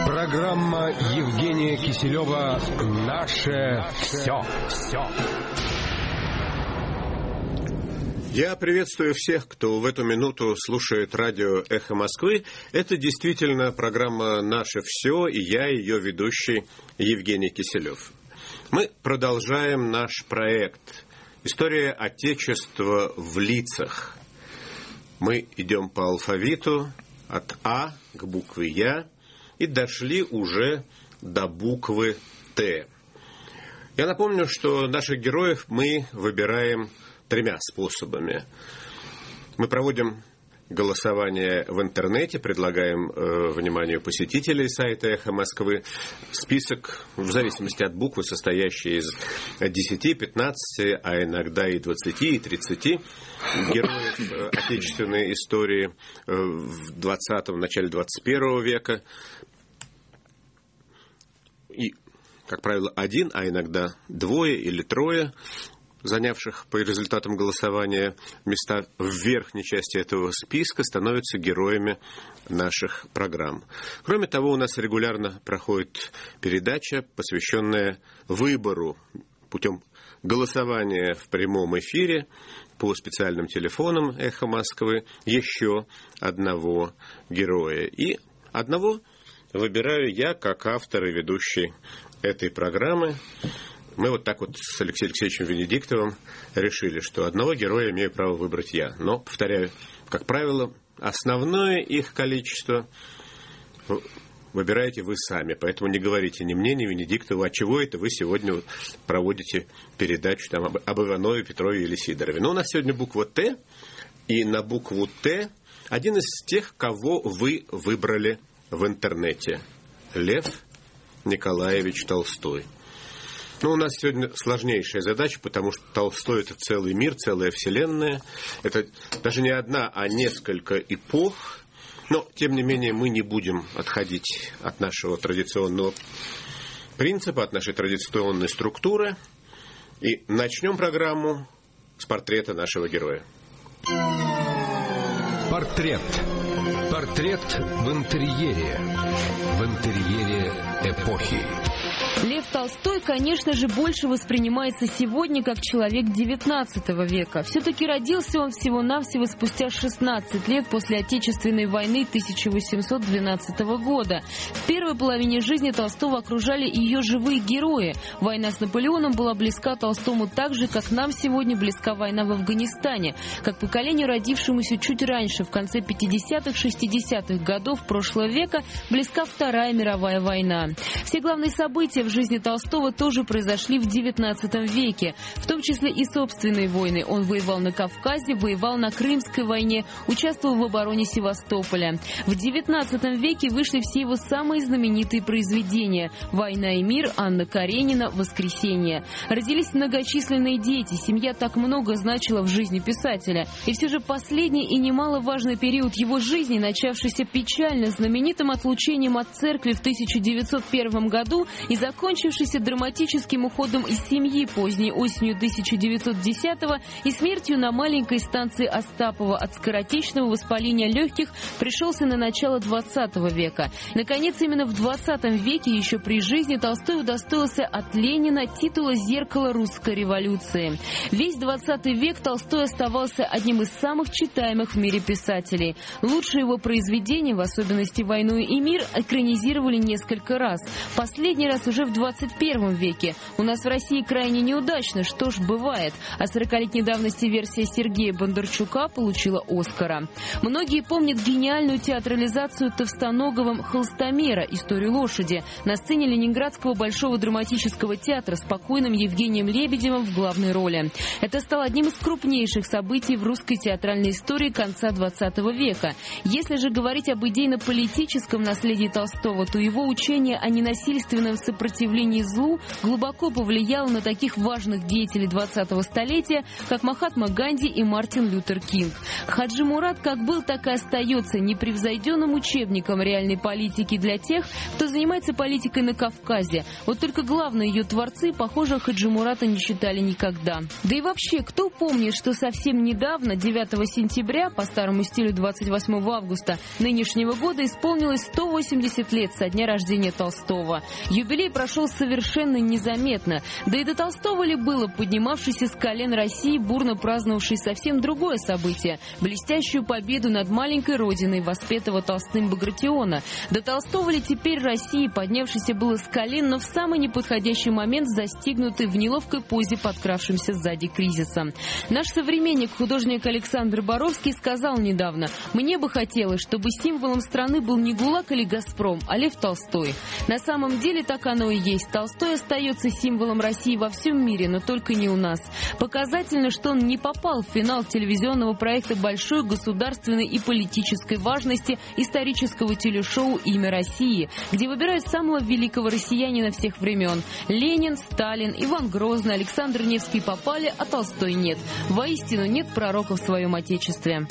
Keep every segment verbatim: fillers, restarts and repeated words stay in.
Программа Евгения Киселева «Наше все». все. Я приветствую всех, кто в эту минуту слушает радио «Эхо Москвы». Это действительно программа «Наше все», и я, ее ведущий, Евгений Киселев. Мы продолжаем наш проект «История Отечества в лицах». Мы идем по алфавиту от А к букве Я и дошли уже до буквы Т. Я напомню, что наших героев мы выбираем тремя способами. Мы проводим голосование в интернете, предлагаем э, вниманию посетителей сайта «Эхо Москвы» список, в зависимости от буквы, состоящий из десяти, пятнадцати, а иногда и двадцати, и тридцати героев э, отечественной истории э, в двадцатом, в начале двадцать первого века. И, как правило, один, а иногда двое или трое, занявших по результатам голосования места в верхней части этого списка, становятся героями наших программ. Кроме того, у нас регулярно проходит передача, посвященная выбору путем голосования в прямом эфире по специальным телефонам «Эхо Москвы» еще одного героя. И одного выбираю я как автор и ведущий этой программы. Мы вот так вот с Алексеем Алексеевичем Венедиктовым решили, что одного героя имею право выбрать я. Но, повторяю, как правило, основное их количество выбираете вы сами. Поэтому не говорите ни мне, ни Венедиктову, а чего это вы сегодня проводите передачу там, об, об Иванове, Петрове или Сидорове. Но у нас сегодня буква Т, и на букву Т один из тех, кого вы выбрали в интернете. Лев Николаевич Толстой. Ну, у нас сегодня сложнейшая задача, потому что Толстой – это целый мир, целая вселенная. Это даже не одна, а несколько эпох. Но, тем не менее, мы не будем отходить от нашего традиционного принципа, от нашей традиционной структуры. И начнем программу с портрета нашего героя. Портрет. Портрет в интерьере. В интерьере эпохи. Лев Толстой, конечно же, больше воспринимается сегодня как человек девятнадцатого века. Все-таки родился он всего-навсего спустя шестнадцать лет после Отечественной войны тысяча восемьсот двенадцатого года. В первой половине жизни Толстого окружали ее живые герои. Война с Наполеоном была близка Толстому так же, как нам сегодня близка война в Афганистане. Как поколению, родившемуся чуть раньше, в конце пятидесятых-шестидесятых годов прошлого века, близка Вторая мировая война. Все главные события в жизни Толстого тоже произошли в девятнадцатом веке, в том числе и собственные войны. Он воевал на Кавказе, воевал на Крымской войне, участвовал в обороне Севастополя. В девятнадцатом веке вышли все его самые знаменитые произведения: «Война и мир», Анна Каренина, «Воскресенье». Родились многочисленные дети, семья так много значила в жизни писателя. И все же последний и немаловажный период его жизни, начавшийся печально знаменитым отлучением от церкви в тысяча девятьсот первом году и закончившийся драматическим уходом из семьи поздней осенью тысяча девятьсот десятого и смертью на маленькой станции Остапова от скоротечного воспаления легких, пришелся на начало двадцатого века. Наконец, именно в двадцатом веке, еще при жизни, Толстой удостоился от Ленина титула «Зеркало русской революции». Весь двадцатый век Толстой оставался одним из самых читаемых в мире писателей. Лучшие его произведения, в особенности «Войну и мир», экранизировали несколько раз. Последний раз уже в двадцать первом веке. У нас в России крайне неудачно, что ж, бывает. А сорокалетней давности версия Сергея Бондарчука получила «Оскара». Многие помнят гениальную театрализацию Товстоноговым «Холстомера. Историю лошади» на сцене Ленинградского Большого драматического театра с покойным Евгением Лебедевым в главной роли. Это стало одним из крупнейших событий в русской театральной истории конца двадцатого века. Если же говорить об идейно-политическом наследии Толстого, то его учение о ненасильственном сопротивлении сопротивлении злу глубоко повлияла на таких важных деятелей двадцатого столетия, как Махатма Ганди и Мартин Лютер Кинг. Хаджи Мурат как был, так и остается непревзойденным учебником реальной политики для тех, кто занимается политикой на Кавказе. Вот только главные ее творцы, похоже, Хаджи Мурата не читали никогда. Да и вообще, кто помнит, что совсем недавно, девятого сентября, по старому стилю двадцать восьмого августа нынешнего года, исполнилось сто восемьдесят лет со дня рождения Толстого. Юбилей прошел совершенно незаметно. Да и до Толстого ли было, поднимавшийся с колен России, бурно праздновавший совсем другое событие – блестящую победу над маленькой родиной воспетого Толстым Багратиона? До Толстого ли теперь России, поднявшийся было с колен, но в самый неподходящий момент застигнутый в неловкой позе подкравшимся сзади кризисом? Наш современник, художник Александр Боровский, сказал недавно: «Мне бы хотелось, чтобы символом страны был не ГУЛАГ или Газпром, а Лев Толстой». На самом деле так оно и есть. Толстой остается символом России во всем мире, но только не у нас. Показательно, что он не попал в финал телевизионного проекта большой государственной и политической важности исторического телешоу «Имя России», где выбирают самого великого россиянина всех времен. Ленин, Сталин, Иван Грозный, Александр Невский попали, а Толстой нет. Воистину нет пророка в своем отечестве.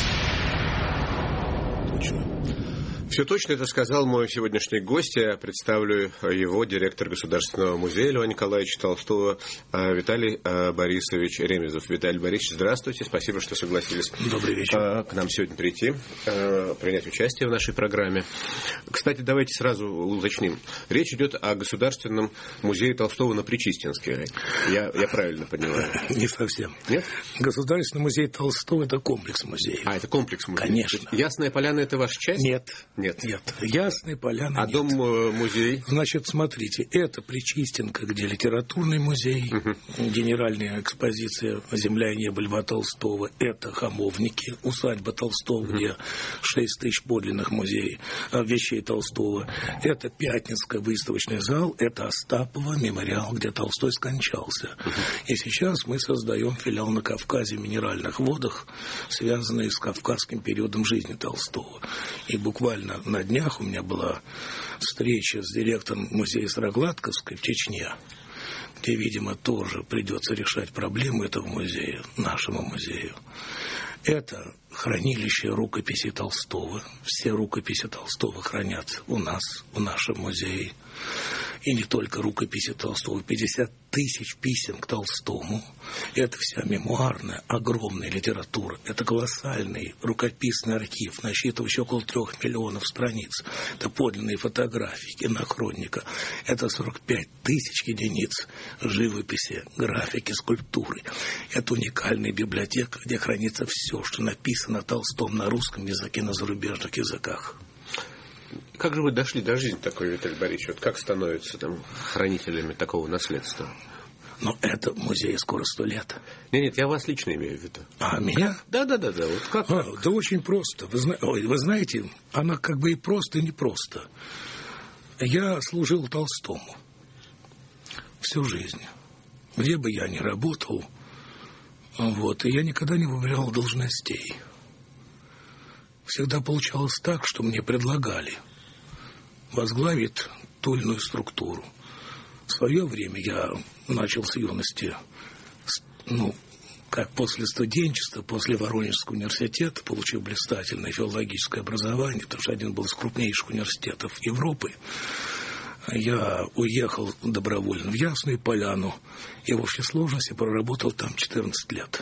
Точно. Все точно это сказал мой сегодняшний гость. Я представлю его, директор Государственного музея Льва Николаевича Толстого, Виталий Борисович Ремезов. Виталий Борисович, здравствуйте. Спасибо, что согласились Добрый вечер. к нам сегодня прийти, принять участие в нашей программе. Кстати, давайте сразу уточним. Речь идет о Государственном музее Толстого на Причистинске. Я, я правильно понимаю? Не совсем. Нет? Государственный музей Толстого – это комплекс музеев. А, это комплекс музеев? Конечно. Ясная Поляна – это ваша часть? Нет. Нет. Нет. Ясная Поляна. А нет. дом-музей? Значит, смотрите, это Причистенка, где литературный музей, угу. генеральная экспозиция «Земля и небо» Льва Толстого. Это Хамовники, усадьба Толстого, угу. где шесть тысяч подлинных музеев, вещей Толстого. Это Пятницкий выставочный зал, это Остапова мемориал, где Толстой скончался. Угу. И сейчас мы создаем филиал на Кавказе в Минеральных водах, связанный с кавказским периодом жизни Толстого. И буквально на днях у меня была встреча с директором музея Старогладковской в Чечне, где, видимо, тоже придется решать проблемы этого музея, нашему музею. Это хранилище рукописей Толстого. Все рукописи Толстого хранятся у нас, в нашем музее. И не только рукописи Толстого, пятьдесят тысяч писем к Толстому. Это вся мемуарная, огромная литература. Это колоссальный рукописный архив, насчитывающий около трех миллионов страниц. Это подлинные фотографии, кинохроника. Это сорок пять тысяч единиц живописи, графики, скульптуры. Это уникальная библиотека, где хранится все, что написано о Толстом на русском языке, на зарубежных языках. Как же вы дошли до жизни такой, Виталий Борисович? Вот как становятся там хранителями такого наследства? Но это музей скоро сто лет. Нет, нет, я вас лично имею в виду. А меня? Да, да, да, да. Вот как? А, да очень просто. Вы, зна... Ой, вы знаете, она как бы и просто, и не просто. Я служил Толстому всю жизнь. Где бы я ни работал, вот, и я никогда не выбирал должностей. Всегда получалось так, что мне предлагали возглавить ту или иную структуру. В свое время я начал с юности, ну, как после студенчества, после Воронежского университета, получил блистательное филологическое образование, потому что один был из крупнейших университетов Европы. Я уехал добровольно в Ясную Поляну и в общей сложности проработал там четырнадцать лет.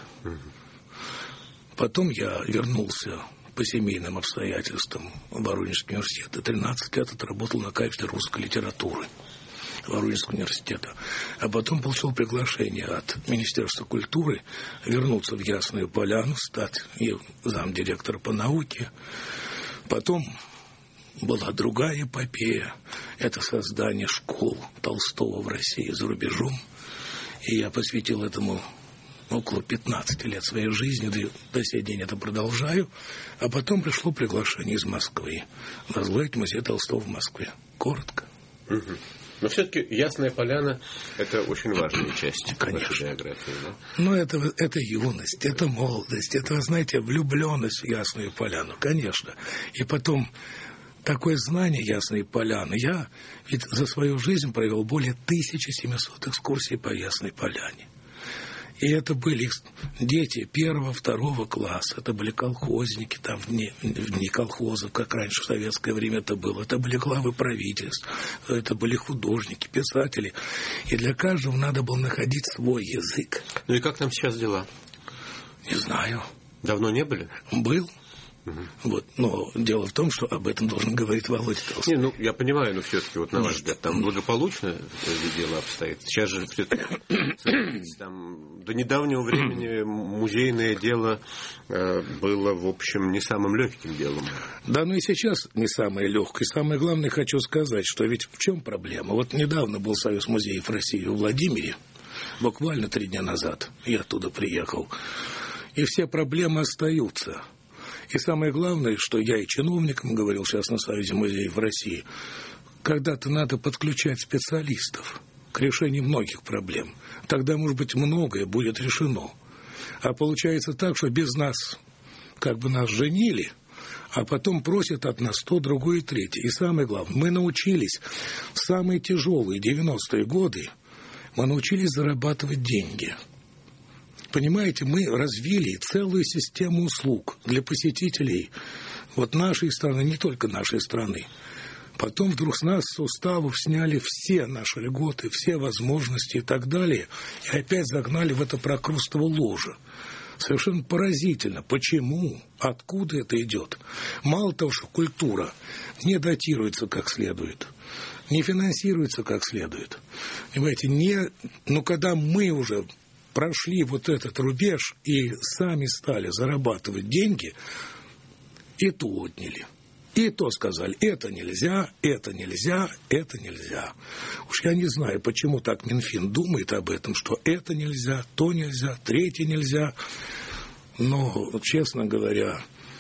Потом я вернулся по семейным обстоятельствам в Воронежский университет. И тринадцать лет отработал на кафедре русской литературы Воронежского университета. А потом получил приглашение от Министерства культуры вернуться в Ясную Поляну, стать замдиректора по науке. Потом была другая эпопея. Это создание школ Толстого в России за рубежом. И я посвятил этому около пятнадцати лет своей жизни, да и до сей день это продолжаю. А потом пришло приглашение из Москвы возглавить музей Толстого в Москве. Коротко. Угу. Но все-таки Ясная Поляна – это очень важная часть Конечно. Вашей биографии. Да? Но это, это юность, это молодость, это, знаете, влюбленность в Ясную Поляну, конечно. И потом такое знание Ясной Поляны. Я ведь за свою жизнь провел более тысячи семисот экскурсий по Ясной Поляне. И это были дети первого, второго класса. Это были колхозники, там вне, вне колхозов, как раньше в советское время это было. Это были главы правительств, это были художники, писатели. И для каждого надо было находить свой язык. Ну и как там сейчас дела? Не знаю. Давно не были? Был. Угу. Вот. Но дело в том, что об этом должен говорить Володя Толстой. Не, ну, я понимаю, но все-таки, вот на ваш взгляд, там благополучно дело обстоит. Сейчас же все-таки там, до недавнего времени музейное дело э, было, в общем, не самым легким делом. Да, ну и сейчас не самое легкое. Самое главное, хочу сказать, что ведь в чем проблема? Вот недавно был Союз музеев России в Владимире, буквально три дня назад. Я оттуда приехал. И все проблемы остаются. И самое главное, что я и чиновникам говорил сейчас на Союзе музеев России, когда-то надо подключать специалистов к решению многих проблем. Тогда, может быть, многое будет решено. А получается так, что без нас, как бы нас женили, а потом просят от нас то, другое, третье. И самое главное, мы научились в самые тяжелые девяностые годы, мы научились зарабатывать деньги. Понимаете, мы развили целую систему услуг для посетителей вот нашей страны, не только нашей страны. Потом вдруг с нас с уставов сняли все наши льготы, все возможности и так далее, и опять загнали в это прокрустово ложе. Совершенно поразительно. Почему? Откуда это идет? Мало того, что культура не датируется как следует, не финансируется как следует. Понимаете, не... ну, когда мы уже прошли вот этот рубеж и сами стали зарабатывать деньги, и то отняли. И то сказали, это нельзя, это нельзя, это нельзя. Уж я не знаю, почему так Минфин думает об этом, что это нельзя, то нельзя, третье нельзя. Но, честно говоря,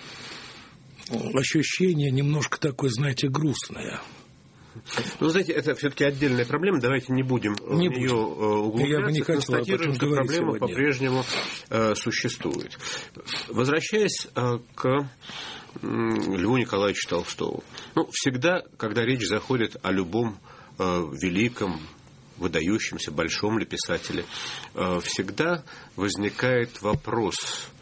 ощущение немножко такое, знаете, грустное. Ну, знаете, это все-таки отдельная проблема. Давайте не будем не в нее будем. углубляться. Я бы не хотел констатируем, что проблема сегодня по-прежнему э, существует. Возвращаясь э, к Льву Николаевичу Толстому. Ну, всегда, когда речь заходит о любом э, великом, выдающемся, большом ли писателе, э, всегда возникает вопрос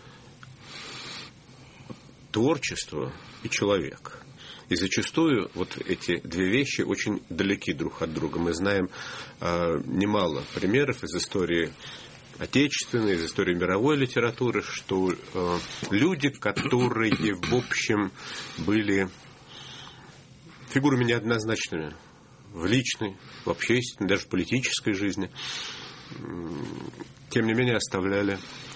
творчества и человека. И зачастую вот эти две вещи очень далеки друг от друга. Мы знаем э, немало примеров из истории отечественной, из истории мировой литературы, что э, люди, которые, в общем, были фигурами неоднозначными в личной, в общественной, даже в политической жизни, тем не менее оставляли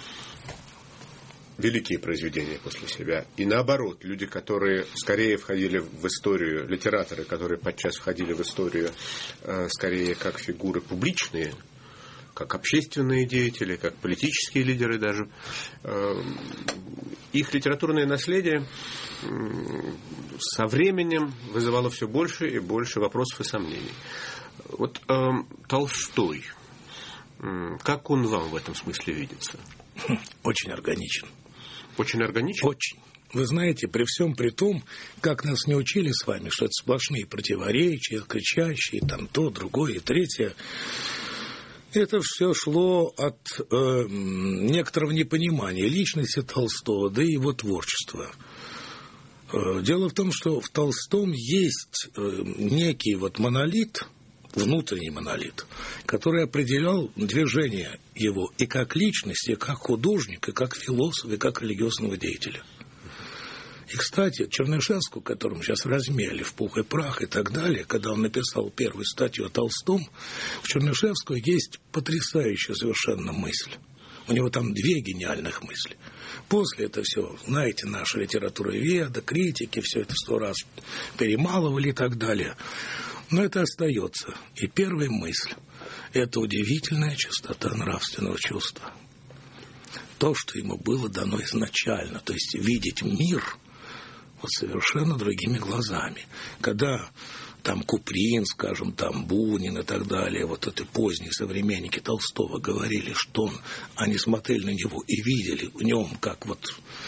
великие произведения после себя. И наоборот, люди, которые скорее входили в историю, литераторы, которые подчас входили в историю э, скорее как фигуры публичные, как общественные деятели, как политические лидеры даже, э, их литературное наследие э, со временем вызывало все больше и больше вопросов и сомнений. Вот э, Толстой, э, как он вам в этом смысле видится? Очень органичен. Очень органичен? Очень. Вы знаете, при всем при том, как нас не учили с вами, что это сплошные противоречия, кричащие, там то, другое и третье, это все шло от э, некоторого непонимания личности Толстого, да и его творчества. Э, дело в том, что в Толстом есть э, некий вот монолит, внутренний монолит, который определял движение его и как личности, и как художника, и как философа, и как религиозного деятеля. И, кстати, Чернышевского, которому сейчас размяли в пух и прах и так далее, когда он написал первую статью о Толстом, в Чернышевского есть потрясающая совершенно мысль. У него там две гениальных мысли. После это все, знаете, наша литературоведа, критики, все это сто раз перемалывали и так далее. Но это остается. И первая мысль – это удивительная чистота нравственного чувства. То, что ему было дано изначально, то есть видеть мир вот совершенно другими глазами. Когда там Куприн, скажем, там Бунин и так далее, вот это поздние современники Толстого говорили, что он, они смотрели на него и видели в нем как вот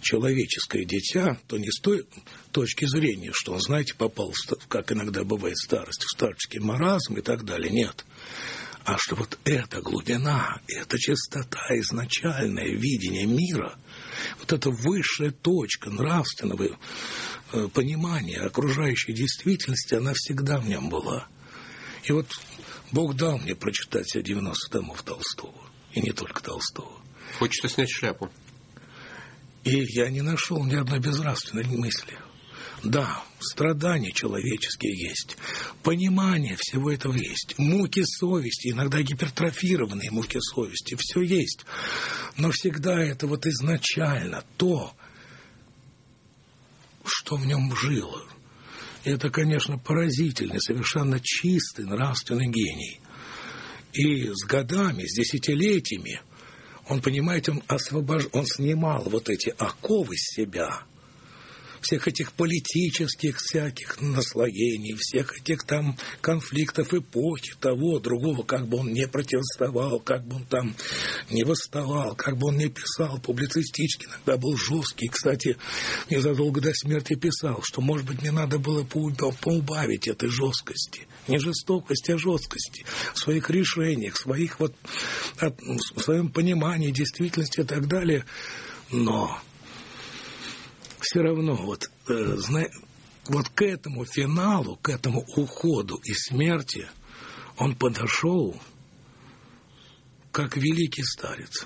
человеческое дитя, то не с той точки зрения, что он, знаете, попал, как иногда бывает в старости, в старческий маразм и так далее. Нет. А что вот эта глубина, эта чистота, изначальное видение мира, вот эта высшая точка нравственного э, понимания окружающей действительности, она всегда в нем была. И вот Бог дал мне прочитать все девяносто томов Толстого. И не только Толстого. Хочется снять шляпу. И я не нашел ни одной безнравственной мысли. Да, страдания человеческие есть, понимание всего этого есть, муки совести, иногда гипертрофированные муки совести, все есть. Но всегда это вот изначально то, что в нем жило. И это, конечно, поразительный, совершенно чистый нравственный гений. И с годами, с десятилетиями, он, понимаете, он, освобож... он снимал вот эти оковы с себя, всех этих политических всяких наслоений, всех этих там конфликтов эпохи, того, другого, как бы он не противоставал, как бы он там не восставал, как бы он не писал, публицистически иногда был жесткий. Кстати, незадолго до смерти писал, что, может быть, мне надо было поубавить этой жесткости. Не жестокости, а жесткости в своих решениях, в своих вот, в своем понимании действительности и так далее. Но все равно вот, э, зна... вот к этому финалу, к этому уходу и смерти он подошел как великий старец.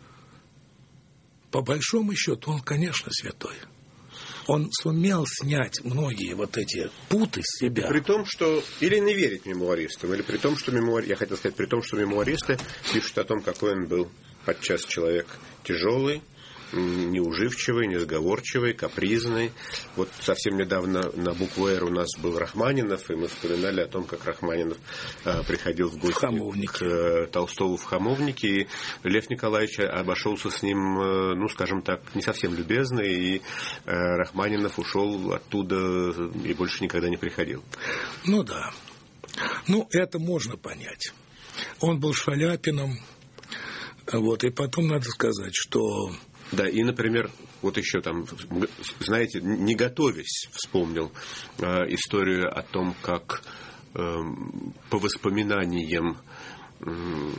По большому счету он, конечно, святой. Он сумел снять многие вот эти путы с себя. При том, что... Или не верить мемуаристам, или при том, что мемуар... Я хотел сказать, при том, что мемуаристы пишут о том, какой он был подчас человек тяжелый, неуживчивый, несговорчивый, капризный. Вот совсем недавно на букву «Р» у нас был Рахманинов, и мы вспоминали о том, как Рахманинов э, приходил в гости в к э, Толстову в Хамовнике, и Лев Николаевич обошелся с ним, э, ну, скажем так, не совсем любезно, и э, Рахманинов ушел оттуда и больше никогда не приходил. Ну да. Ну, это можно понять. Он был Шаляпиным, вот, и потом надо сказать, что... Да, и, например, вот еще там, знаете, не готовясь, вспомнил э, историю о том, как э, по воспоминаниям э,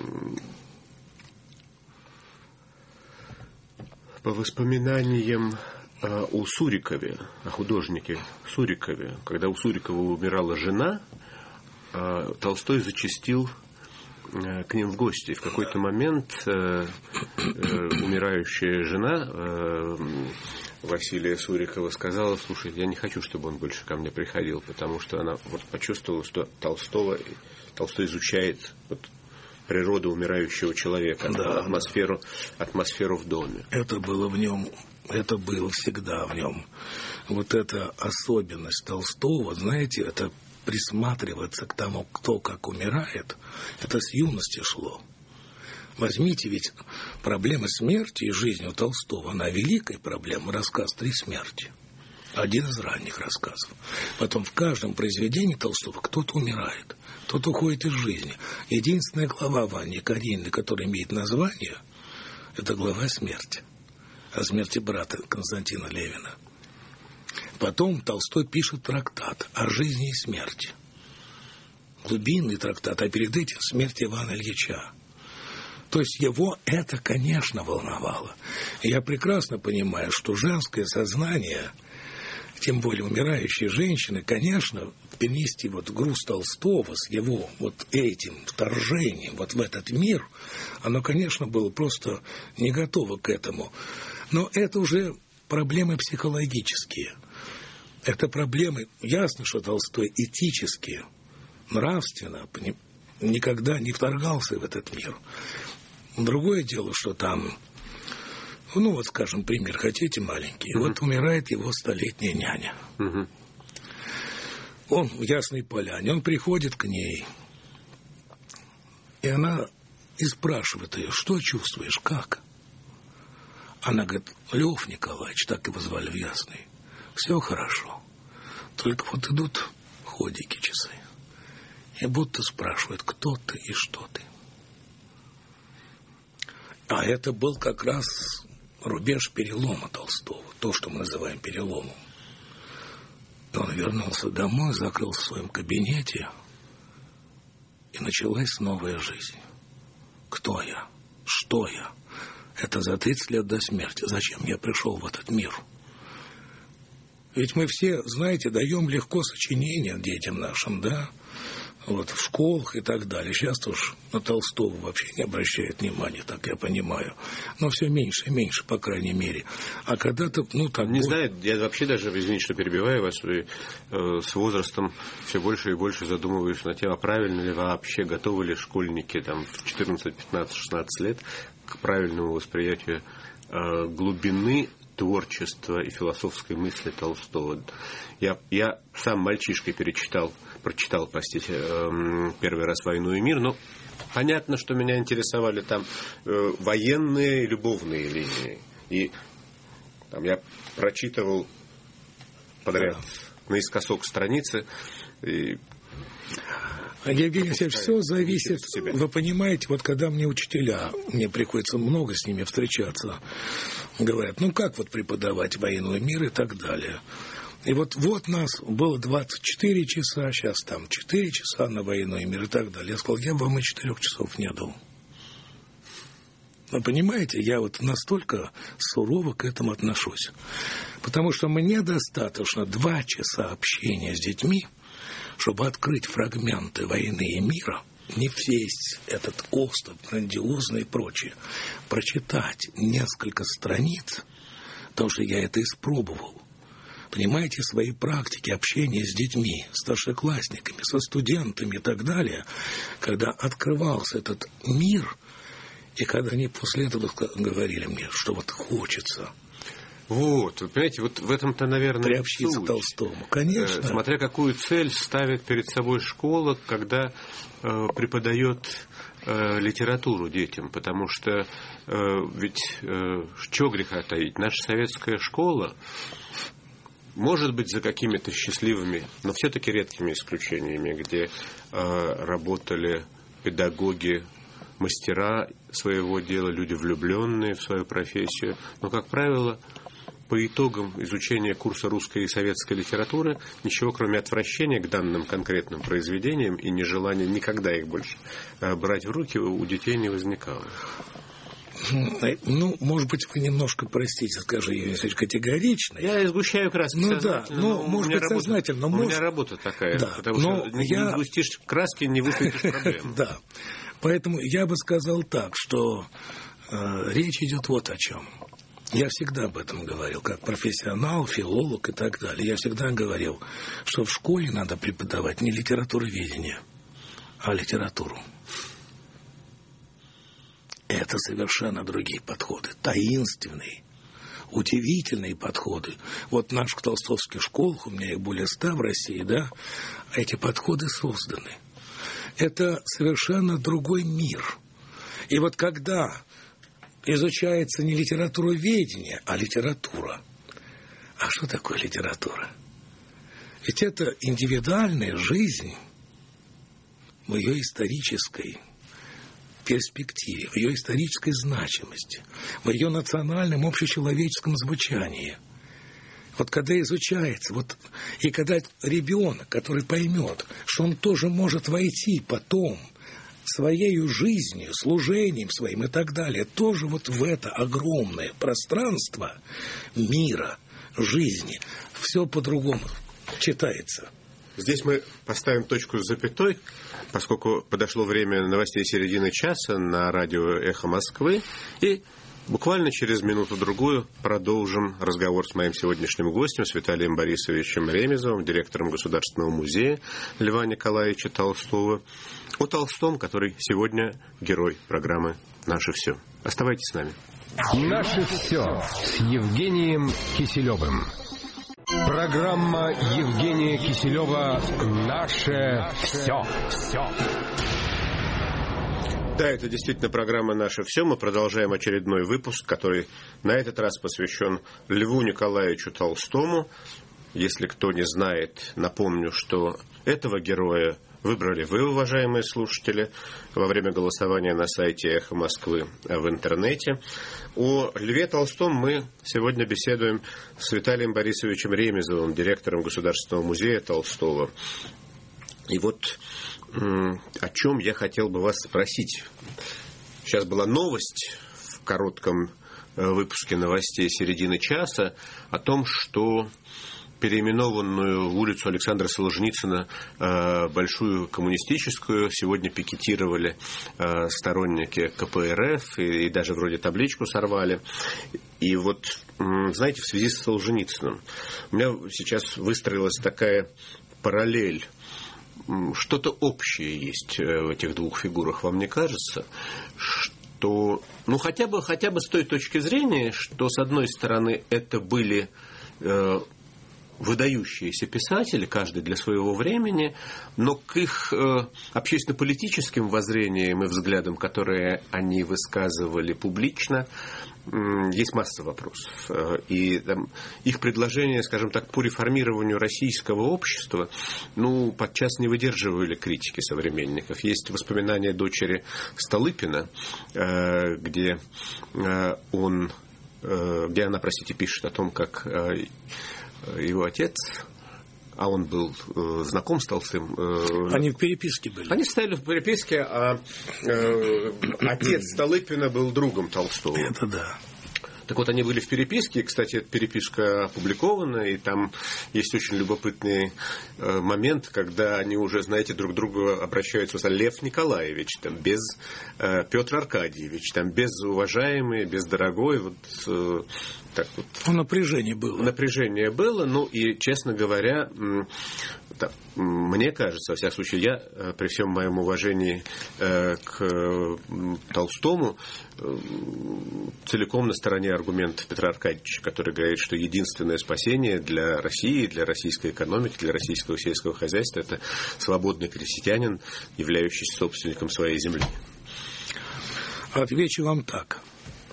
по воспоминаниям э, о Сурикове, о художнике Сурикове, когда у Сурикова умирала жена, э, Толстой зачастил к ним в гости. В какой-то момент э, э, умирающая жена э, Василия Сурикова сказала: слушай, я не хочу, чтобы он больше ко мне приходил, потому что она вот почувствовала, что Толстого, Толстой изучает вот природу умирающего человека, да, атмосферу, атмосферу в доме. Это было в нем, это было всегда в нем. Вот эта особенность Толстого, знаете, это присматриваться к тому, кто как умирает, это с юности шло. Возьмите, ведь проблема смерти и жизни у Толстого, она великая проблема, рассказ «Три смерти». Один из ранних рассказов. Потом в каждом произведении Толстого кто-то умирает, кто-то уходит из жизни. Единственная глава в Анне Карениной, которая имеет название, это глава смерти. О смерти брата Константина Левина. Потом Толстой пишет трактат о жизни и смерти. Глубинный трактат, а перед этим смерть Ивана Ильича. То есть его это, конечно, волновало. И я прекрасно понимаю, что женское сознание, тем более умирающей женщины, конечно, перенести вот груз Толстого с его вот этим вторжением вот в этот мир, оно, конечно, было просто не готово к этому. Но это уже проблемы психологические. Это проблемы, ясно, что Толстой этически, нравственно никогда не вторгался в этот мир. Другое дело, что там, ну вот, скажем, пример хотите маленький. Mm-hmm. Вот умирает его столетняя няня. Mm-hmm. Он в Ясной Поляне, он приходит к ней, и она и спрашивает ее: что чувствуешь, как? Она говорит: Лев Николаевич, так его звали в Ясной, все хорошо. Только вот идут ходики, часы. И будто спрашивают, кто ты и что ты. А это был как раз рубеж перелома Толстого, то, что мы называем переломом. Он вернулся домой, закрылся в своем кабинете, и началась новая жизнь. Кто я? Что я? Это за тридцать лет до смерти. Зачем я пришел в этот мир? Ведь мы все, знаете, даем легко сочинения детям нашим, да? Вот, в школах и так далее. Сейчас уж на Толстого вообще не обращают внимания, так я понимаю. Но все меньше и меньше, по крайней мере. А когда-то, ну, так... Не было... знаю, я вообще даже, извините, что перебиваю вас, и, э, с возрастом все больше и больше задумываюсь на тему, а правильно ли вообще, готовы ли школьники там, в четырнадцать, пятнадцать, шестнадцать лет к правильному восприятию э, глубины творчества и философской мысли Толстого. Я, я сам мальчишкой перечитал, прочитал, простите, э, первый раз «Войну и мир», но понятно, что меня интересовали там э, военные и любовные линии. И там я прочитывал подряд наискосок страницы. И... Евгений Алексеевич, все зависит, вы понимаете, вот когда мне учителя, мне приходится много с ними встречаться, говорят, ну как вот преподавать «Войну и мир» и так далее. И вот, вот нас было двадцать четыре часа, сейчас там четыре часа на «Войну и мир» и так далее. Я сказал, я вам и четырех часов не дал. Вы понимаете, я вот настолько сурово к этому отношусь. Потому что мне достаточно два часа общения с детьми, чтобы открыть фрагменты «Войны и мира», не весь этот остров, грандиозный и прочее, прочитать несколько страниц, потому что я это испробовал. Понимаете, свои практики общения с детьми, старшеклассниками, со студентами и так далее, когда открывался этот мир, и когда они после этого говорили мне, что вот хочется... Вот, вы понимаете, вот в этом-то, наверное, приобщиться к Толстому, конечно. Смотря какую цель ставит перед собой школа, когда э, преподает э, литературу детям, потому что э, ведь э, что греха таить, наша советская школа, может быть, за какими-то счастливыми, но все-таки редкими исключениями, где э, работали педагоги, мастера своего дела, люди, влюбленные в свою профессию, но, как правило, по итогам изучения курса русской и советской литературы ничего, кроме отвращения к данным конкретным произведениям и нежелания никогда их больше брать в руки, у детей не возникало. Ну, может быть, вы немножко, простите, скажи, если категорично. Я сгущаю краски ну, сознательно. Да, ну, может быть, работа, сознательно. У может... меня работа такая, да, потому что я... не сгустишь краски, не высветишь проблем. Да, поэтому я бы сказал так, что э, речь идет вот о чем. Я всегда об этом говорил, как профессионал, филолог и так далее. Я всегда говорил, что в школе надо преподавать не литературоведение, а литературу. Это совершенно другие подходы, таинственные, удивительные подходы. Вот в наших толстовских школах, у меня их более ста в России, да, эти подходы созданы. Это совершенно другой мир. И вот когда изучается не литературоведение, а литература. А что такое литература? Ведь это индивидуальная жизнь в ее исторической перспективе, в ее исторической значимости, в ее национальном общечеловеческом звучании. Вот когда изучается, вот, и когда ребенок, который поймет, что он тоже может войти потом своей жизнью, служением своим и так далее, тоже вот в это огромное пространство мира, жизни, все по-другому читается. Здесь мы поставим точку с запятой, поскольку подошло время новостей середины часа на радио «Эхо Москвы», и буквально через минуту-другую продолжим разговор с моим сегодняшним гостем, с Виталием Борисовичем Ремезовым, директором Государственного музея Льва Николаевича Толстого, о Толстом, который сегодня герой программы «Наше все». Оставайтесь с нами. «Наше все» с Евгением Киселевым. Программа Евгения Киселева «Наше все». все. Да, это действительно программа «Наше все». Мы продолжаем очередной выпуск, который на этот раз посвящен Льву Николаевичу Толстому. Если кто не знает, напомню, что этого героя выбрали вы, уважаемые слушатели, во время голосования на сайте «Эхо Москвы» в интернете. О Льве Толстом мы сегодня беседуем с Виталием Борисовичем Ремезовым, директором Государственного музея Толстого. И вот о чем я хотел бы вас спросить. Сейчас была новость в коротком выпуске новостей середины часа о том, что переименованную улицу Александра Солженицына, большую коммунистическую, сегодня пикетировали сторонники ка пэ эр эф и даже вроде табличку сорвали. И вот, знаете, в связи с Солженицыным у меня сейчас выстроилась такая параллель. Что-то общее есть в этих двух фигурах, вам не кажется? Что, ну, хотя бы, хотя бы с той точки зрения, что, с одной стороны, это были э, выдающиеся писатели, каждый для своего времени, но к их э, общественно-политическим воззрениям и взглядам, которые они высказывали публично, э, есть масса вопросов. И там, их предложения, скажем так, по реформированию российского общества, ну, подчас не выдерживали критики современников. Есть воспоминания дочери Столыпина, э, где э, он, э, где она, простите, пишет о том, как э, его отец, а он был э, знаком с Толстым. Э, Они в переписке были. Они стояли в переписке, а э, отец Столыпина был другом Толстого. Это да. Так вот, они были в переписке. Кстати, эта переписка опубликована, и там есть очень любопытный э, момент, когда они уже, знаете, друг к другу обращаются за Лев Николаевич, там, без э, Петр Аркадьевич, там, без уважаемый, без дорогой, вот э, так вот. Ну, напряжение было. Напряжение было, ну и, честно говоря, да, мне кажется, во всяком случае, я при всем моем уважении к Толстому целиком на стороне аргумента Петра Аркадьевича, который говорит, что единственное спасение для России, для российской экономики, для российского сельского хозяйства — это свободный крестьянин, являющийся собственником своей земли. Отвечу вам так.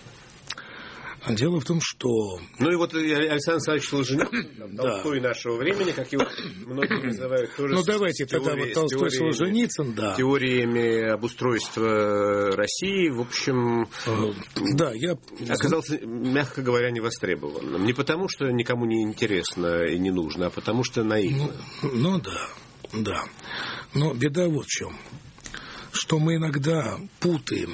Дело в том, что... Ну и вот Александр Александрович Солженицын, Толстой нашего времени, как его многие называют, тоже ну, с, давайте с, тогда теорией, вот Толстой Солженицын, да. теориями обустройства России, в общем, да, я... оказался, мягко говоря, невостребованным. Не потому, что никому не интересно и не нужно, а потому, что наивно. Ну, ну да, да. Но беда вот в чем. Что мы иногда путаем...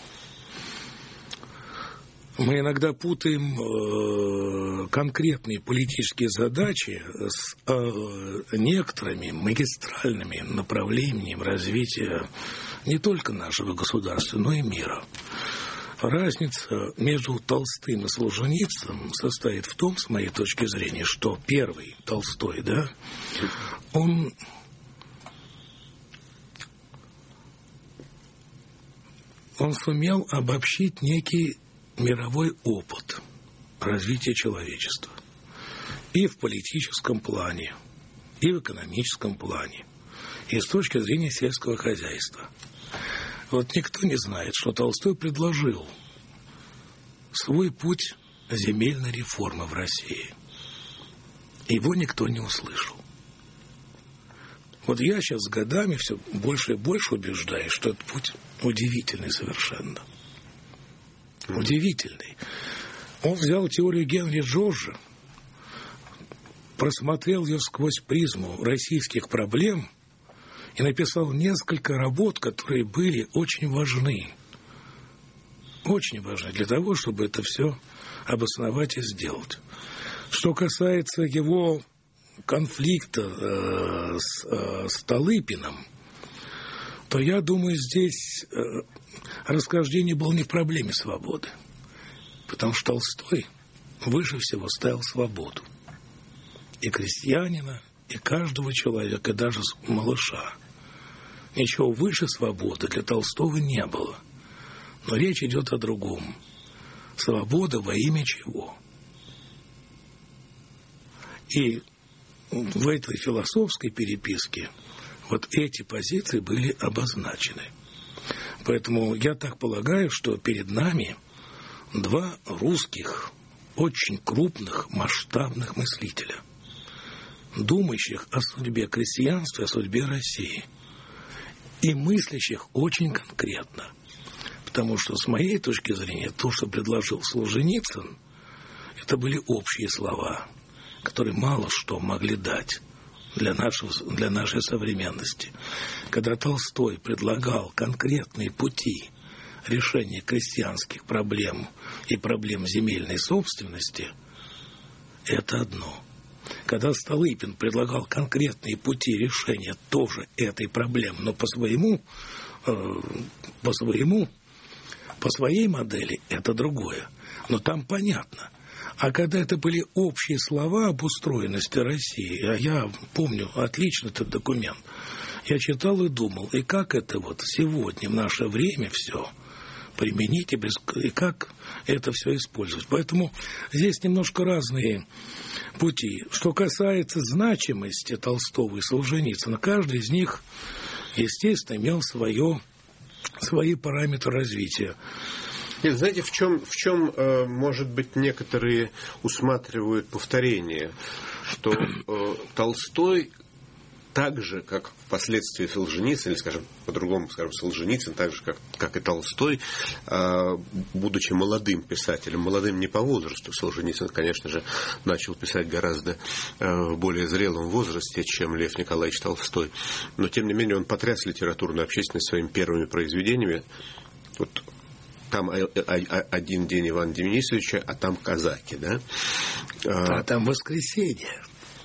Мы иногда путаем э, конкретные политические задачи с э, некоторыми магистральными направлениями развития не только нашего государства, но и мира. Разница между Толстым и Солженицыным состоит в том, с моей точки зрения, что первый, Толстой, да, он... он сумел обобщить некий мировой опыт развития человечества и в политическом плане, и в экономическом плане, и с точки зрения сельского хозяйства. Вот никто не знает, что Толстой предложил свой путь земельной реформы в России. Его никто не услышал. Вот я сейчас с годами все больше и больше убеждаюсь, что этот путь удивительный совершенно. Удивительный. Он взял теорию Генри Джорджа, просмотрел ее сквозь призму российских проблем и написал несколько работ, которые были очень важны. Очень важны для того, чтобы это все обосновать и сделать. Что касается его конфликта э, с э, Столыпиным, то я думаю, здесь э, расхождение было не в проблеме свободы. Потому что Толстой выше всего ставил свободу. И крестьянина, и каждого человека, и даже малыша. Ничего выше свободы для Толстого не было. Но речь идет о другом. Свобода во имя чего? И в этой философской переписке вот эти позиции были обозначены. Поэтому я так полагаю, что перед нами два русских, очень крупных, масштабных мыслителя. думающих о судьбе крестьянства, о судьбе России. И мыслящих очень конкретно. Потому что, с моей точки зрения, то, что предложил Солженицын, это были общие слова, которые мало что могли дать для, нашего, для нашей современности. Когда Толстой предлагал конкретные пути решения крестьянских проблем и проблем земельной собственности, это одно. Когда Столыпин предлагал конкретные пути решения тоже этой проблемы, но по своему, э, по своему, по своей модели, это другое. Но там понятно. А когда это были общие слова об устроенности России, а я помню отлично этот документ, я читал и думал, и как это вот сегодня, в наше время все применить, и, без, и как это все использовать. Поэтому здесь немножко разные пути. Что касается значимости Толстого и Солженицына, каждый из них, естественно, имел свое, свои параметры развития. Нет, знаете, в чем, в чем э, может быть, некоторые усматривают повторение, что э, Толстой так же, как впоследствии Солженицын, или, скажем, по-другому, скажем, Солженицын, так же, как, как и Толстой, э, будучи молодым писателем, молодым не по возрасту, Солженицын, конечно же, начал писать гораздо э, в более зрелом возрасте, чем Лев Николаевич Толстой, но, тем не менее, он потряс литературную общественность своими первыми произведениями. Вот там один день Ивана Денисовича, а там казаки, да? А там воскресенье.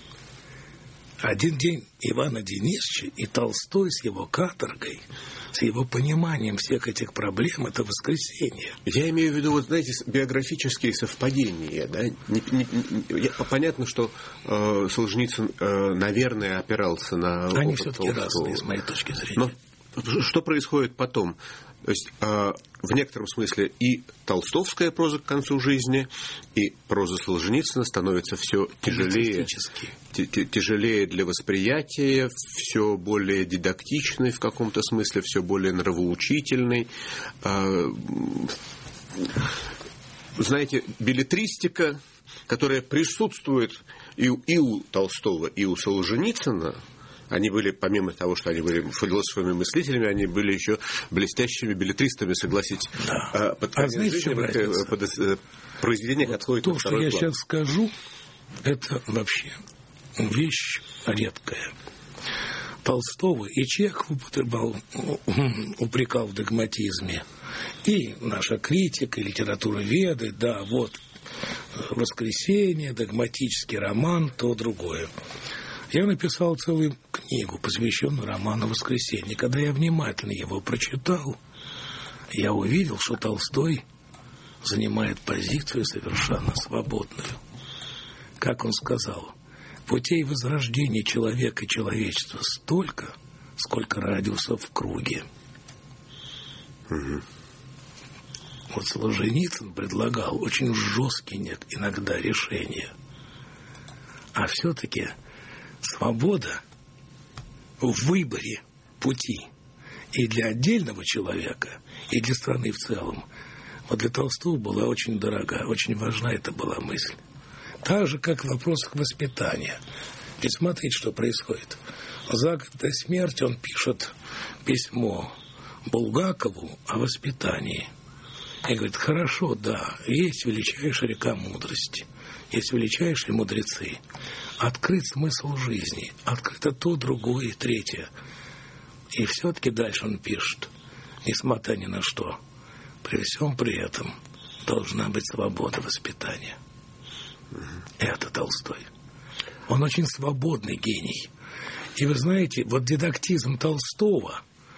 Один день Ивана Денисовича и Толстой с его каторгой, с его пониманием всех этих проблем, это воскресенье. Я имею в виду, вот знаете, биографические совпадения, да? Не, не, не, понятно, что э, Солженицын, э, наверное, опирался на... Они все-таки разные, с моей точки зрения. Но что происходит потом? То есть, э, в некотором смысле и толстовская проза к концу жизни, и проза Солженицына становится все тяжелее, тяжелее для восприятия, все более дидактичной в каком-то смысле, все более нравоучительной. Э, знаете, беллетристика, которая присутствует и, и у Толстого, и у Солженицына, они были, помимо того, что они были философами-мыслителями, они были еще блестящими беллетристами, согласитесь. Да. Под а знаете, жизни, в под, произведениях вот отходит то, на второй план. То, что я сейчас скажу, это вообще вещь редкая. Толстого и Чехов употреблял, упрекал в догматизме. И наша критика, и литературоведы, да, вот, «Воскресенье», догматический роман, то другое. Я написал целую книгу, посвященную роману «Воскресенье». Когда я внимательно его прочитал, я увидел, что Толстой занимает позицию совершенно свободную. Как он сказал, путей возрождения человека и человечества столько, сколько радиусов в круге. Угу. Вот Солженицын предлагал очень жесткие иногда решения. А все-таки свобода в выборе пути и для отдельного человека, и для страны в целом, вот для Толстого была очень дорога, очень важна эта была мысль. Так же, как в вопросах воспитания. Ведь смотрите, что происходит. За год до смерти он пишет письмо Булгакову о воспитании. И говорит, хорошо, да, есть величайшая река мудрости, есть величайшие мудрецы. Открыт смысл жизни, открыто то, другое и третье. И все-таки дальше он пишет, несмотря ни на что, при всем при этом должна быть свобода воспитания. Это Толстой. Он очень свободный гений. И вы знаете, вот дидактизм Толстого,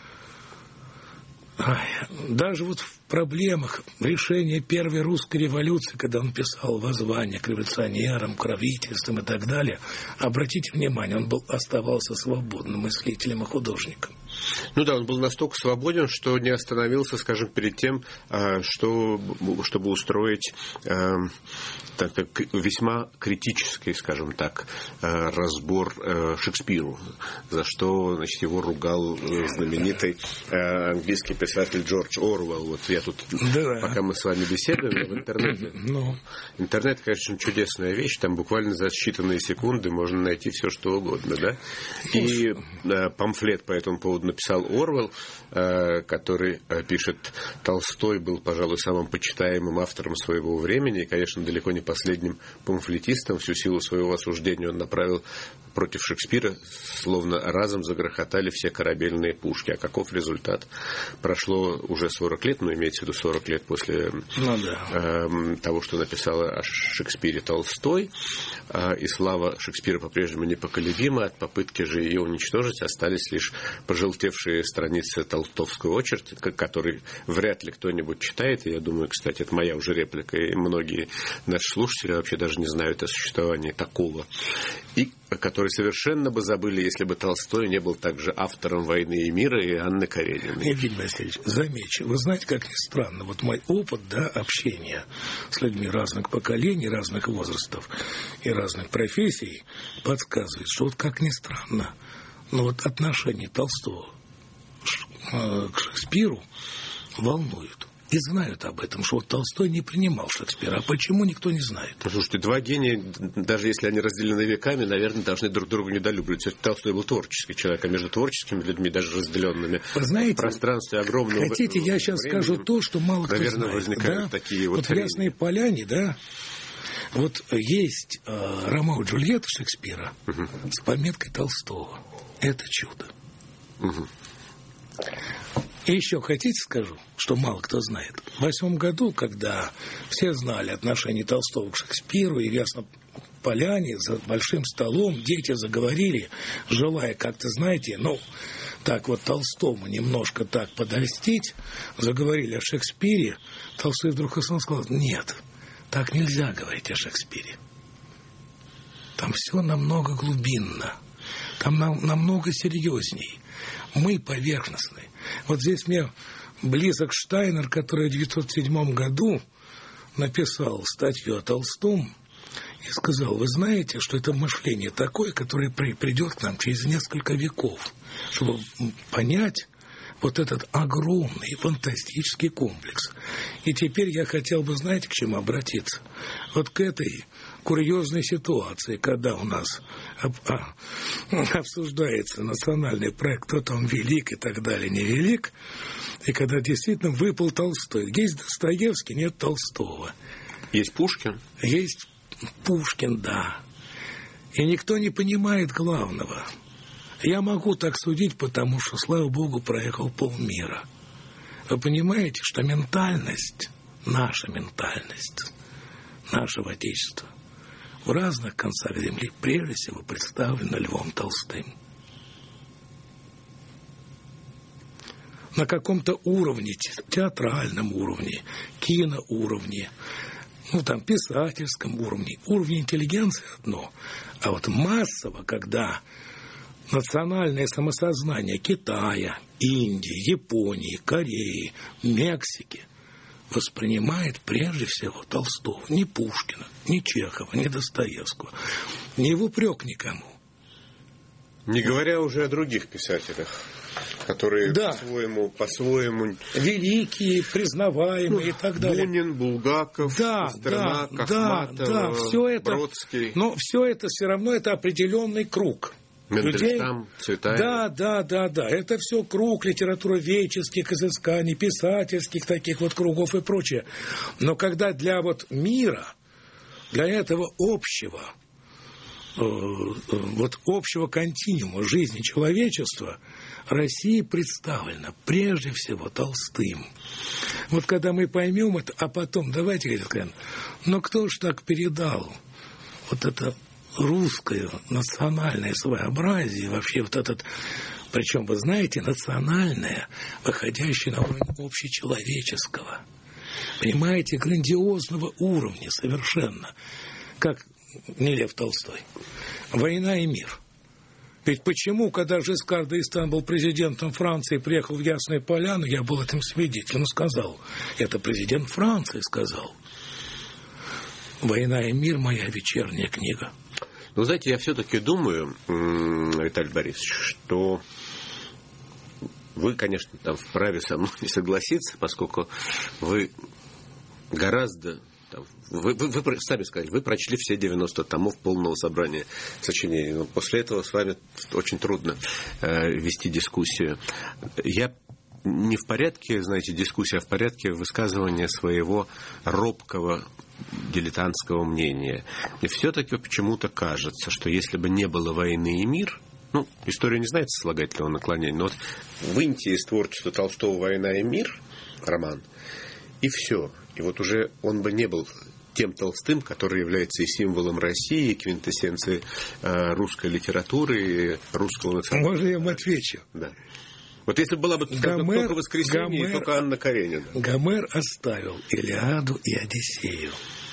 ай, даже вот в проблемах решения первой русской революции, когда он писал воззвание к революционерам, к правительствам и так далее, обратите внимание, он был, оставался свободным мыслителем и художником. Ну да, он был настолько свободен, что не остановился, скажем, перед тем, что, чтобы устроить так, так, весьма критический, скажем так, разбор Шекспиру, за что, значит, его ругал знаменитый английский писатель Джордж Оруэлл. Вот я тут, да. Пока мы с вами беседуем, в интернете. Ну. Интернет, конечно, чудесная вещь, там буквально за считанные секунды можно найти все, что угодно, да? И памфлет по этому поводу написал Оруэлл, который пишет: Толстой был, пожалуй, самым почитаемым автором своего времени, и, конечно, далеко не последним памфлетистом. Всю силу своего осуждения он направил против Шекспира, словно разом загрохотали все корабельные пушки. А каков результат? Прошло уже сорок лет, ну, имеется в виду сорок лет после ну, да. э, того, что написал о Шекспире Толстой, э, и слава Шекспира по-прежнему непоколебима. От попытки же ее уничтожить остались лишь пожелтевшие страницы толстовской очерки, который вряд ли кто-нибудь читает. И я думаю, кстати, это моя уже реплика, и многие наши слушатели вообще даже не знают о существовании такого. И который совершенно бы забыли, если бы Толстой не был также автором «Войны и мира» и Анны Карениной. Евгений Васильевич, замечу, вы знаете, как ни странно, вот мой опыт, да, общения с людьми разных поколений, разных возрастов и разных профессий подсказывает, что вот как ни странно, но вот отношение Толстого к Шекспиру волнует. И знают об этом, что вот Толстой не принимал Шекспира. А почему, никто не знает. Слушайте, два гения, даже если они разделены веками, наверное, должны друг друга недолюбливать. Толстой был творческий человек, а между творческими людьми, даже разделенными знаете, в пространстве огромного... Хотите, я сейчас времени, скажу то, что мало кто наверное, знает. возникают да? такие вот... Вот в «Ясной поляне», да, вот есть э, Ромео и Джульетта Шекспира угу. с пометкой Толстого. Это чудо. Угу. И еще хотите скажу, что мало кто знает. В восьмом году, когда все знали отношение Толстого к Шекспиру, и в Ясной Поляне за большим столом дети заговорили, желая как-то, знаете, ну, так вот Толстому немножко так подольстить, заговорили о Шекспире, Толстой вдруг сказал: нет, так нельзя говорить о Шекспире. Там все намного глубинно, там намного серьезней. Мы поверхностны. Вот здесь мне близок Штайнер, который в тысяча девятьсот седьмом году написал статью о Толстом и сказал: вы знаете, что это мышление такое, которое придет к нам через несколько веков, чтобы понять вот этот огромный фантастический комплекс. И теперь я хотел бы, знаете, к чему обратиться? Вот к этой курьезной ситуации, когда у нас обсуждается национальный проект, кто там велик и так далее, не велик, и когда действительно выпал Толстой. Есть Достоевский, нет Толстого. Есть Пушкин? Есть Пушкин, да. И никто не понимает главного. Я могу так судить, потому что, слава Богу, проехал полмира. Вы понимаете, что ментальность, наша ментальность, нашего Отечества, в разных концах земли, прежде всего, представлена Львом Толстым. На каком-то уровне, театральном уровне, киноуровне, ну, там, писательском уровне, уровне интеллигенции одно. А вот массово, когда национальное самосознание Китая, Индии, Японии, Кореи, Мексики воспринимает прежде всего Толстого, не Пушкина, не Чехова, не Достоевского, не в упрек никому. Не говоря уже о других писателях, которые да. по-своему, по-своему... великие, признаваемые ну, и так далее. Бунин, Булгаков, да, Пастернак, да, Ахматова, да, все это, Бродский. Но все это все равно это определенный круг. Мендельштам, Цветаева. Да, да, да, да. Это все круг литературоведческих изысканий, писательских таких вот кругов и прочее. Но когда для вот мира, для этого общего, э, вот общего континуума жизни человечества, Россия представлена прежде всего Толстым. Вот когда мы поймем это, а потом, давайте говорить, ну кто ж так передал вот это русское национальное своеобразие, вообще вот этот, причем, вы знаете, национальное, выходящее на уровень общечеловеческого, понимаете, грандиозного уровня совершенно, как не Лев Толстой. «Война и мир». Ведь почему, когда Жескар д'Эстан был президентом Франции, приехал в Ясную Поляну, я был этим свидетелем, он сказал, это президент Франции сказал, «Война и мир» — моя вечерняя книга. Ну, знаете, я все-таки думаю, Виталий Борисович, что вы, конечно, там вправе со мной не согласиться, поскольку вы гораздо... Вы, вы, вы сами сказали, вы прочли все девяносто томов полного собрания сочинений. Но после этого с вами очень трудно э, вести дискуссию. Я не в порядке, знаете, дискуссии, а в порядке высказывания своего робкого дилетантского мнения. И все-таки почему-то кажется, что если бы не было войны и мир, ну, история не знает сослагательного наклонения, но вот выньте из творчества Толстого «Война и мир» роман, и все. И вот уже он бы не был тем Толстым, который является и символом России, и квинтэссенцией э, русской литературы, и русского национального. Можно я вам отвечу? Да. Вот если была бы Гомер, только «Воскресенье» Гомер, и только Анна Каренина. Гомер оставил Илиаду и Одиссею.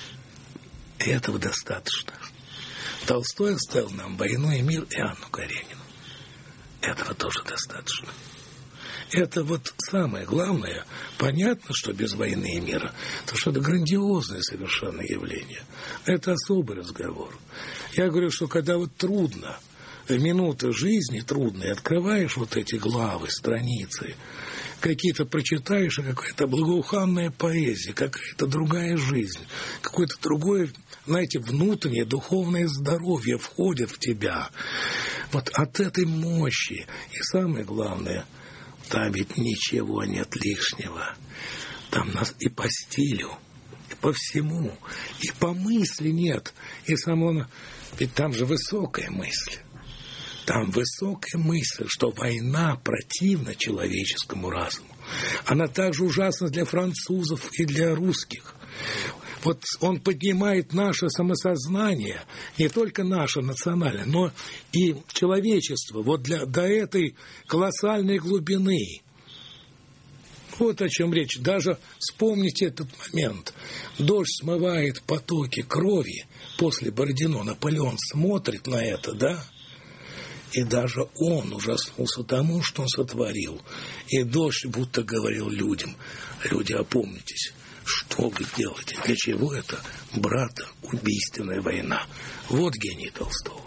И этого достаточно. Толстой оставил нам «Войну и мир» и Анну Каренину. Этого тоже достаточно. Это вот самое главное. Понятно, что без войны и мира, потому что это грандиозное совершенно явление. Это особый разговор. Я говорю, что когда вот трудно, в минуты жизни трудные, открываешь вот эти главы, страницы, какие-то прочитаешь, и какая-то благоуханная поэзия, какая-то другая жизнь, какое-то другое, знаете, внутреннее духовное здоровье входит в тебя. Вот от этой мощи. И самое главное, там ведь ничего нет лишнего. Там нас и по стилю, и по всему, и по мысли нет. И самое, ведь там же высокая мысль. Там высокая мысль, что война противна человеческому разуму. Она также ужасна для французов и для русских. Вот он поднимает наше самосознание, не только наше национальное, но и человечество, вот для, до этой колоссальной глубины. Вот о чем речь. Даже вспомните этот момент. Дождь смывает потоки крови после Бородино. Наполеон смотрит на это, да? И даже он ужаснулся тому, что он сотворил. И дождь будто говорил людям: люди, опомнитесь, что вы делаете? Для чего это, брата, убийственная война? Вот гений Толстого.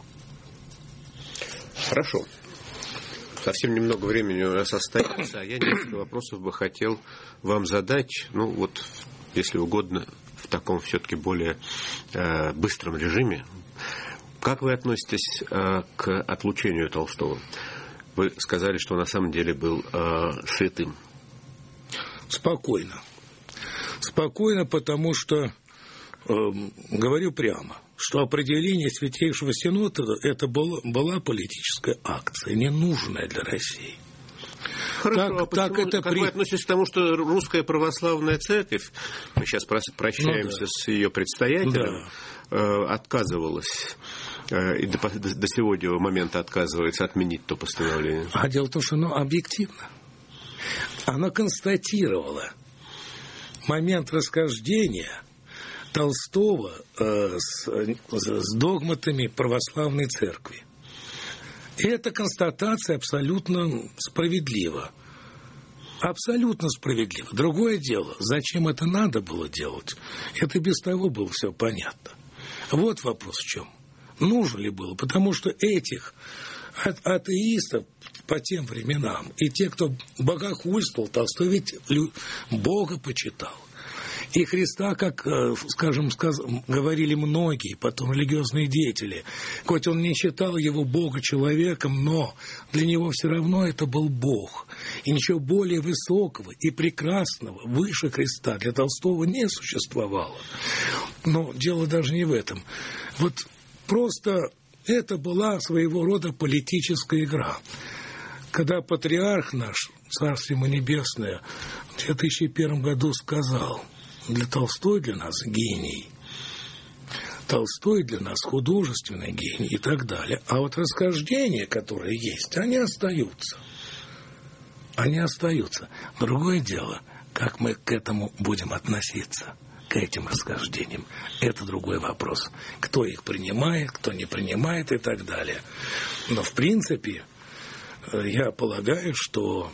Хорошо. Совсем немного времени у нас остается, а я несколько вопросов бы хотел вам задать, ну вот, если угодно, в таком все-таки более э, быстром режиме. Как вы относитесь э, к отлучению Толстого? Вы сказали, что на самом деле был э, святым. Спокойно. Спокойно, потому что, э, говорю прямо, что определение Святейшего Синода это была, была политическая акция, ненужная для России. Хорошо, так, а так почему, это как при... вы относитесь к тому, что Русская Православная Церковь, мы сейчас прощаемся ну, да. с ее предстоятелем, да. э, отказывалась э, и до, до, до сегодняшнего момента отказывается отменить то постановление? А дело в том, что оно объективно. Оно констатировало момент расхождения Толстого э, с, с догматами православной церкви. И эта констатация абсолютно справедлива. Абсолютно справедливо. Другое дело, зачем это надо было делать, это без того было все понятно. Вот вопрос в чем. Нужно ли было? Потому что этих атеистов по тем временам и те, кто богохульствовал, Толстой ведь Бога почитал. И Христа, как, скажем, сказ... говорили многие потом религиозные деятели, хоть он не считал его Бога человеком, но для него все равно это был Бог. И ничего более высокого и прекрасного, выше Христа для Толстого не существовало. Но дело даже не в этом. Вот просто это была своего рода политическая игра. Когда патриарх наш, Царствие ему небесное, в две тысячи первом году сказал: для Толстой для нас гений, Толстой для нас художественный гений и так далее. А вот расхождения, которые есть, они остаются. Они остаются. Другое дело, как мы к этому будем относиться. к этим расхождениям. Это другой вопрос. Кто их принимает, кто не принимает и так далее. Но в принципе, я полагаю, что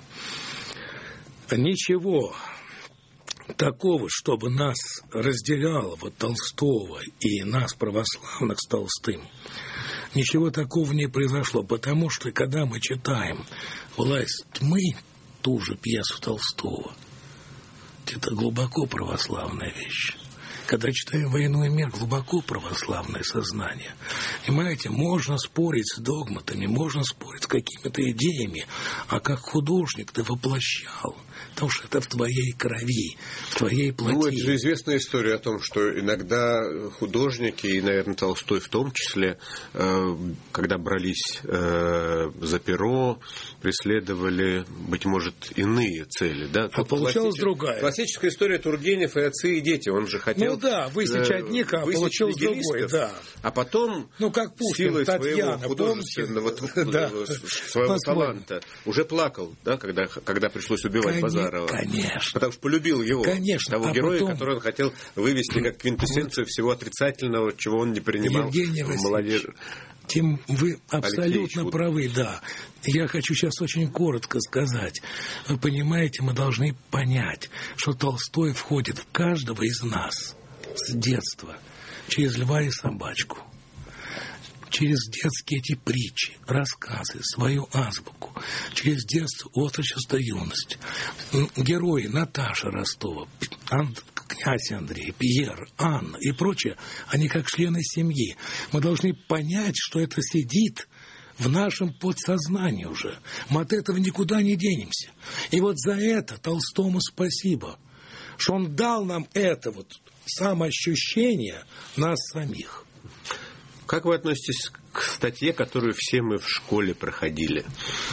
ничего такого, чтобы нас разделяло, вот Толстого и нас, православных, с Толстым, ничего такого не произошло, потому что, когда мы читаем «Власть тьмы», ту же пьесу Толстого, это глубоко православная вещь. Когда читаем «Войну и мир», глубоко православное сознание. Понимаете, можно спорить с догматами, можно спорить с какими-то идеями, а как художник ты воплощал, потому что это в твоей крови, в твоей плоти. Ну, это же известная история о том, что иногда художники, и, наверное, Толстой в том числе, когда брались за перо, преследовали, быть может, иные цели. Да? А получалась Классич... другая. Классическая история Тургенев и отцы, и дети. Он же хотел... Ну да, высечь одних, а получилось другой, да. А потом, ну, как Пушкин, силой Татьяна, своего художественного да. своего таланта уже плакал, да, когда, когда пришлось убивать Конечно, Базарова. Конечно. Потому что полюбил его, Конечно. того а героя, потом... который он хотел вывести как квинтэссенцию всего отрицательного, чего он не принимал Евгений в молодежи. Тем вы абсолютно Алексеевич, правы, да. Я хочу сейчас очень коротко сказать. Вы понимаете, мы должны понять, что Толстой входит в каждого из нас с детства, через «Льва и собачку», через детские эти притчи, рассказы, свою азбуку, через детство, отрочество, юность. Герои Наташа Ростова, князь Андрей, Пьер, Анна и прочее, они как члены семьи. Мы должны понять, что это сидит в нашем подсознании уже. Мы от этого никуда не денемся. И вот за это Толстому спасибо, что он дал нам это вот самоощущение нас самих. Как вы относитесь к статье, которую все мы в школе проходили?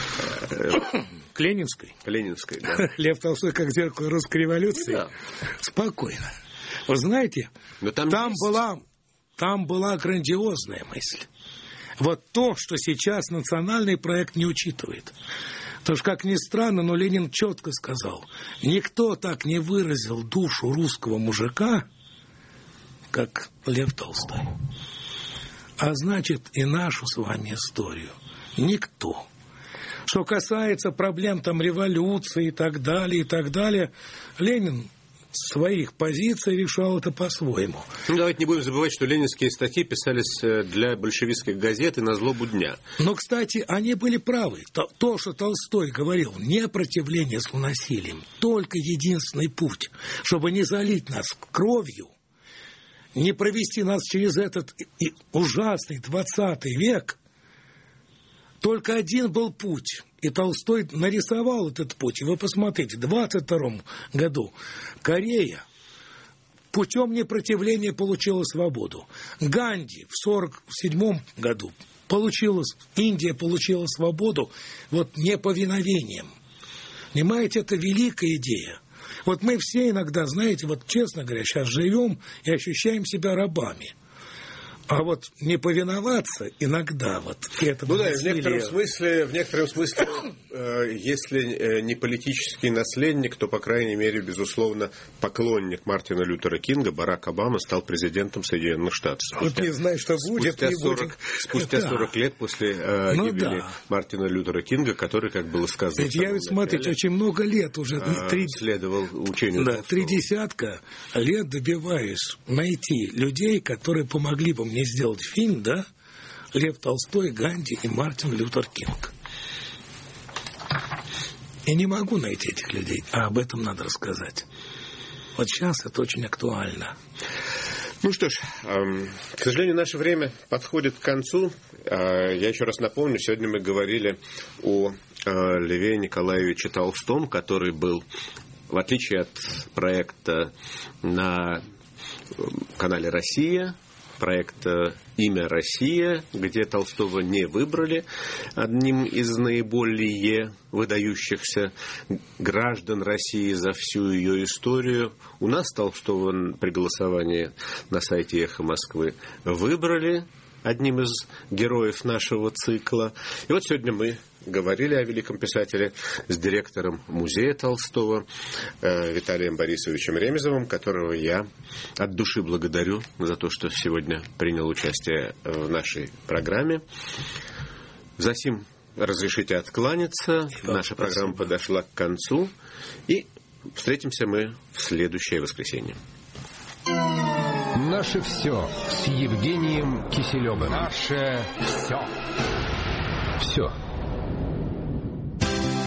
К Ленинской? К Ленинской, да. Лев Толстой как зеркало русской революции? Да. Спокойно. Вы знаете, Но там, там, была, там была грандиозная мысль. Вот то, что сейчас национальный проект не учитывает. Потому что, как ни странно, но Ленин четко сказал, никто так не выразил душу русского мужика, как Лев Толстой. А значит, и нашу с вами историю никто. Что касается проблем там революции и так далее, и так далее, Ленин своих позиций решал это по-своему. Ну, давайте не будем забывать, что ленинские статьи писались для большевистских газет и на злобу дня. Но, кстати, они были правы. То, то что Толстой говорил, не противление злонасилием, только единственный путь, чтобы не залить нас кровью, не провести нас через этот ужасный двадцатый век, только один был путь. И Толстой нарисовал этот путь. И вы посмотрите, в двадцать втором году Корея путем непротивления получила свободу. Ганди в сорок седьмом году получила, Индия получила свободу вот неповиновением. Понимаете, это великая идея. Вот мы все иногда, знаете, вот честно говоря, сейчас живем и ощущаем себя рабами. А вот не повиноваться иногда вот этому. Ну да, насилию... в некотором смысле, в некотором смысле, э, если не политический наследник, то, по крайней мере, безусловно, поклонник Мартина Лютера Кинга, Барак Обама, стал президентом Соединенных Штатов. Спустя, вот не знаю, что будет. Спустя сорок, спустя сорок да. лет после э, ну, гибели да. Мартина Лютера Кинга, который, как было сказано... Ведь я ведь, смотрите, очень много лет уже... Э, три... Следовал учению. Да, три десятка лет добиваюсь найти людей, которые помогли бы мне сделать фильм, да, Лев Толстой, Ганди и Мартин Лютер Кинг. И не могу найти этих людей, а об этом надо рассказать. Вот сейчас это очень актуально. Ну что ж, к сожалению, наше время подходит к концу. Я еще раз напомню, сегодня мы говорили о Льве Николаевиче Толстом, который был, в отличие от проекта на канале «Россия», проекта «Имя Россия», где Толстого не выбрали одним из наиболее выдающихся граждан России за всю ее историю. У нас Толстого при голосовании на сайте «Эхо Москвы» выбрали одним из героев нашего цикла. И вот сегодня мы говорили о великом писателе с директором музея Толстого Виталием Борисовичем Ремезовым, которого я от души благодарю за то, что сегодня принял участие в нашей программе. Засим разрешите откланяться. Да, Наша спасибо. Программа подошла к концу. И встретимся мы в следующее воскресенье. Наше все с Евгением Киселевым. Наше все. Все.